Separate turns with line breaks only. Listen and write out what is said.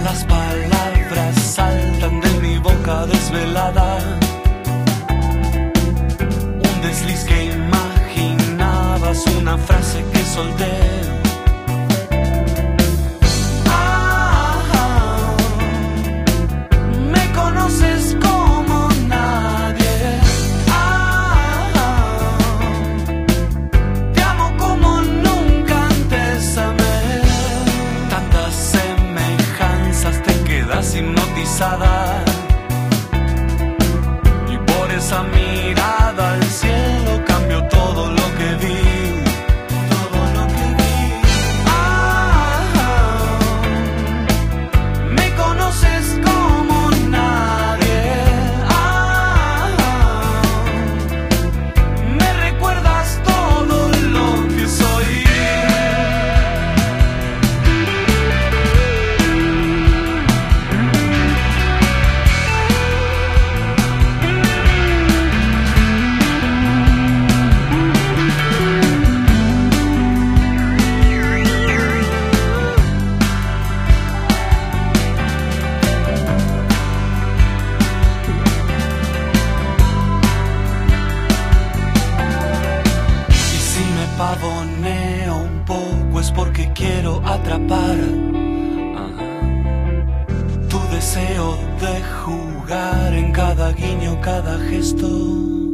Las palabras saltan de mi boca desvelada, un desliz que imaginabas, una frase que solté. Me conoces como nadie. Te amo como nunca antes amé. Tantas semejanzas, te quedas hipnotizada, y por esa mirada al cielo cambió todo lo que vi. Todo lo que vi. Me conoces como nadie. Me recuerdas todo lo que soy. Pavoneo un poco es porque quiero atrapar tu deseo de jugar en cada guiño, cada gesto.